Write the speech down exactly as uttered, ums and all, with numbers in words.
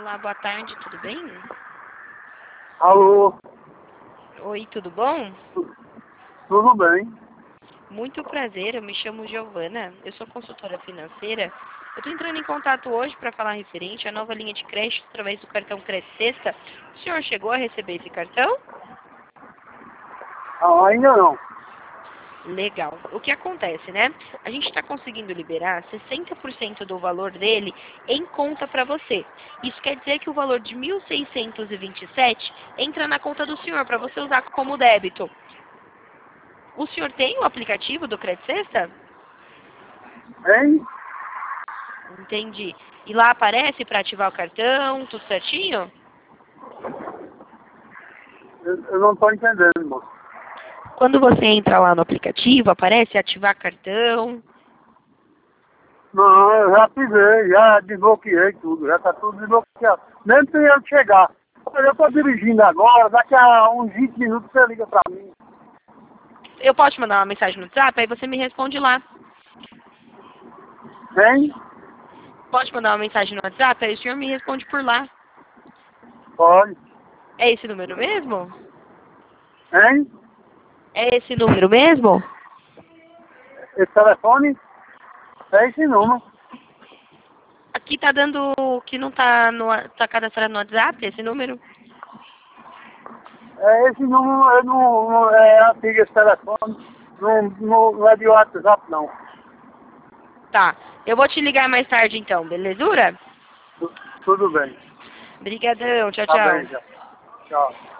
Olá, boa tarde, tudo bem? Alô, Oi, tudo bom? tudo bem? Muito prazer, eu me chamo Giovana, eu sou consultora financeira. Eu estou entrando em contato hoje para falar referente à nova linha de crédito através do cartão Crédito Sexta. O senhor chegou a receber esse cartão? Ah, ainda não. Legal. O que acontece, né? A gente está conseguindo liberar sessenta por cento do valor dele em conta para você. Isso quer dizer que o valor de mil seiscentos e vinte e sete entra na conta do senhor para você usar como débito. O senhor tem o aplicativo do Crédito Sexta? Hein? Entendi. E lá aparece para ativar o cartão, tudo certinho? Eu, eu não estou entendendo, moço. Quando você entra lá no aplicativo, aparece ativar cartão. Não, eu já ativei, já desbloqueei tudo, já está tudo desbloqueado. Nem tem eu chegar. Eu estou dirigindo agora, daqui a uns vinte minutos você liga para mim. Eu posso te mandar uma mensagem no WhatsApp, aí você me responde lá. Hein? Pode mandar uma mensagem no WhatsApp, aí o senhor me responde por lá. Pode. É esse número mesmo? Hein? É esse número mesmo? Esse telefone é esse número. Aqui tá dando que não tá, no, tá cadastrado no WhatsApp, esse número? É esse número, eu não, não é antigo esse telefone. Não, não, não é de WhatsApp, não. Tá. Eu vou te ligar mais tarde então, belezura? Tu- Tudo bem. Obrigadão, tchau, Tá tchau. bem, já. Tchau.